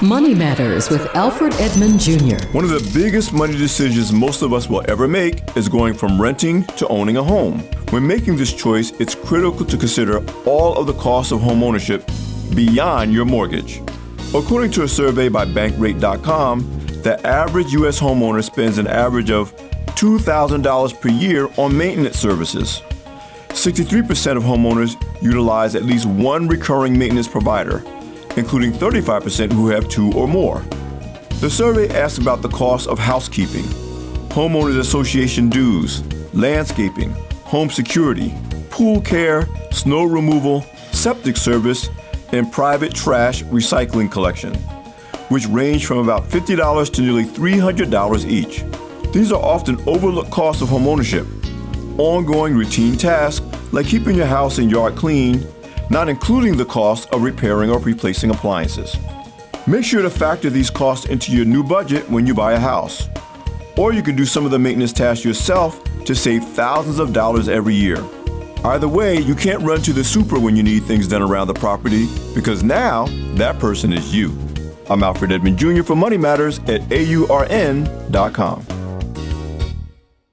Money Matters with Alfred Edmond Jr. One of the biggest money decisions most of us will ever make is going from renting to owning a home. When making this choice, it's critical to consider all of the costs of home ownership beyond your mortgage. According to a survey by Bankrate.com, the average U.S. homeowner spends an average of $2,000 per year on maintenance services. 63% of homeowners utilize at least one recurring maintenance provider, including 35% who have two or more. The survey asks about the cost of housekeeping, homeowners association dues, landscaping, home security, pool care, snow removal, septic service, and private trash recycling collection, which range from about $50 to nearly $300 each. These are often overlooked costs of homeownership. Ongoing routine tasks like keeping your house and yard clean, not including the cost of repairing or replacing appliances. Make sure to factor these costs into your new budget when you buy a house. Or you can do some of the maintenance tasks yourself to save thousands of dollars every year. Either way, you can't run to the super when you need things done around the property, because now that person is you. I'm Alfred Edmond Jr. for Money Matters at AURN.com.